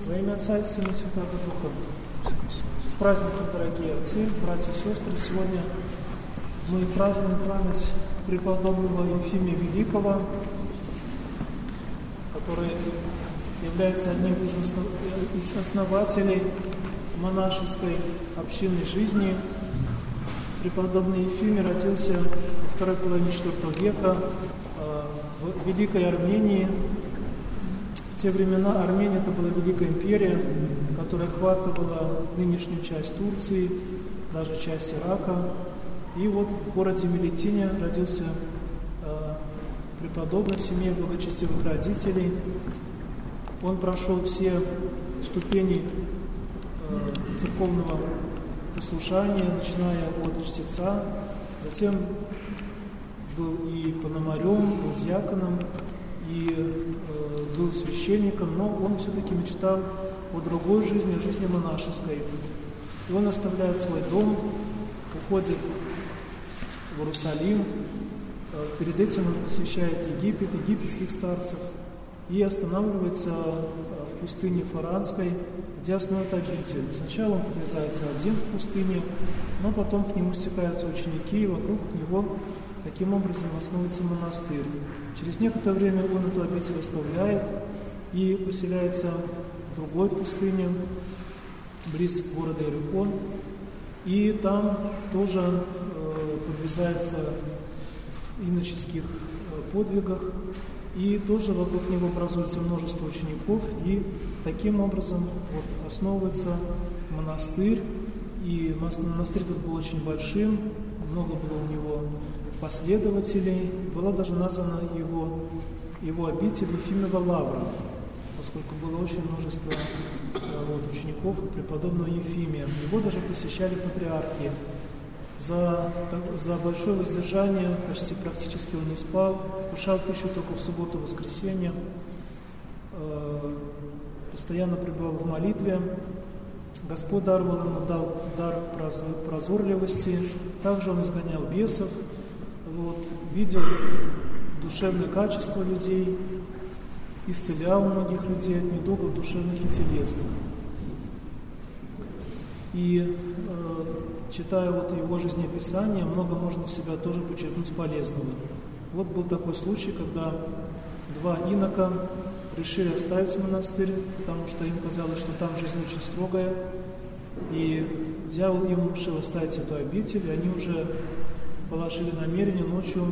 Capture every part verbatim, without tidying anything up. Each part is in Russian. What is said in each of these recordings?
Во имя Отца и Сына и Святого Духа. С праздником, дорогие отцы, братья и сестры! Сегодня мы празднуем память преподобного Ефимия Великого, который является одним из основателей монашеской общинной жизни. Преподобный Ефимий родился во второй половине четвёртого века в Великой Армении. В те времена Армения это была Великая империя, которая охватывала нынешнюю часть Турции, даже часть Ирака. И вот в городе Мелитине родился э, преподобный в семье благочестивых родителей. Он прошел все ступени э, церковного послушания, начиная от чтеца, затем был и пономарем, был диаконом, и э, был священником, но он все-таки мечтал о другой жизни, о жизни монашеской. И он оставляет свой дом, уходит в Иерусалим, э, перед этим он посещает Египет, египетских старцев, и останавливается в пустыне Фаранской, где основывает обитель. Сначала он подвязается один в пустыне, но потом к нему стекаются ученики, и вокруг него таким образом основывается монастырь. Через некоторое время он эту обитель оставляет и поселяется в другой пустыне, близ города Иерихон, и там тоже э, подвязается в иноческих э, подвигах, и тоже вокруг него образуется множество учеников, и таким образом вот, основывается монастырь. И монастырь этот был очень большим, много было у него последователей. Была даже названа его, его обитель Ефимова Лавра, поскольку было очень множество вот, учеников преподобного Ефимия. Его даже посещали патриархи. За, за большое воздержание почти практически он не спал, вкушал пищу только в субботу и воскресенье, э, постоянно пребывал в молитве. Господь даровал ему дал дар прозорливости, также он изгонял бесов, вот, видел душевное качество людей, исцелял многих людей от недугов душевных и телесных. И э, читая вот его жизнеописание, много можно себя тоже почерпнуть полезного. Вот был такой случай, когда два инока решили оставить монастырь, потому что им казалось, что там жизнь очень строгая, и дьявол им внушил оставить эту обитель, и они уже положили намерение ночью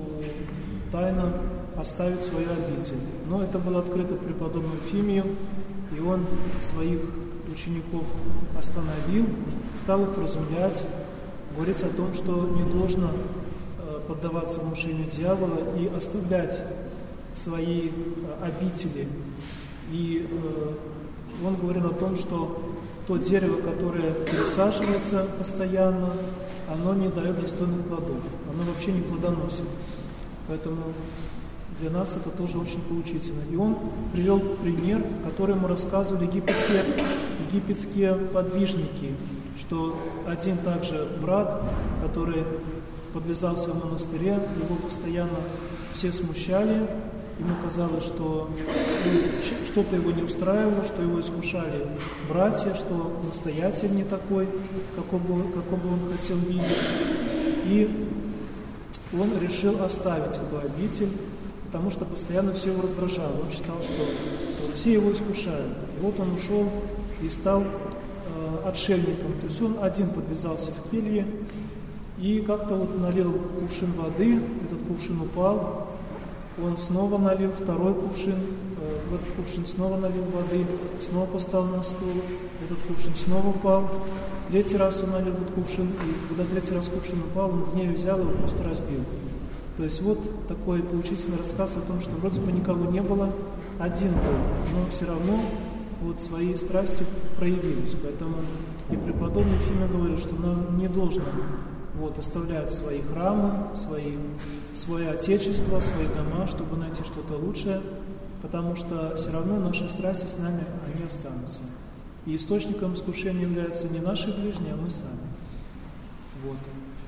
тайно оставить свою обитель. Но это было открыто преподобному Ефимию, и он своих учеников остановил, стал их вразумлять, говорить о том, что не должно поддаваться внушению дьявола и оставлять свои обители. И он говорил о том, что то дерево, которое пересаживается постоянно, оно не дает достойных плодов, оно вообще не плодоносит. Поэтому для нас это тоже очень поучительно. И он привел пример, который ему рассказывали египетские, египетские подвижники, что один также брат, который подвязался в монастыре, его постоянно все смущали, ему казалось, что что-то его не устраивало, что его искушали братья, что настоятель не такой, какого бы, какого бы он хотел видеть. И он решил оставить эту обитель, потому что постоянно все его раздражало. Он считал, что все его искушают. И вот он ушел и стал э, отшельником. То есть он один подвязался в келье и как-то вот налил кувшин воды, этот кувшин упал, он снова налил второй кувшин, э, в этот кувшин снова налил воды, снова поставил на стол, этот кувшин снова упал. Третий раз он налил этот кувшин, и когда третий раз кувшин упал, он в гневе взял его и просто разбил. То есть вот такой поучительный рассказ о том, что вроде бы никого не было, один был, но все равно вот свои страсти проявились. Поэтому и преподобный Ефимий говорит, что нам не должно вот, оставлять свои храмы, свои, свое отечество, свои дома, чтобы найти что-то лучшее, потому что все равно наши страсти с нами, они останутся. И источником искушения являются не наши ближние, а мы сами. Вот.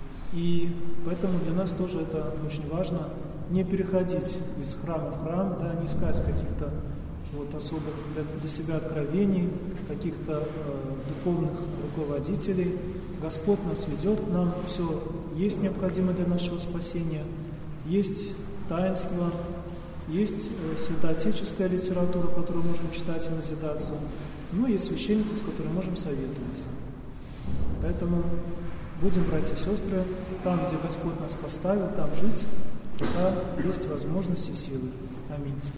И поэтому для нас тоже это очень важно, не переходить из храма в храм, да, не искать каких-то вот, особых для, для себя откровений, каких-то э, духовных руководителей. Господь нас ведет, нам все есть необходимо для нашего спасения, есть таинство, есть э, святоотеческая литература, которую можем читать и назидаться, ну и есть священники, с которыми можем советоваться. Поэтому будем, братья и сестры, там, где Господь нас поставил, там жить, пока есть возможность и силы. Аминь.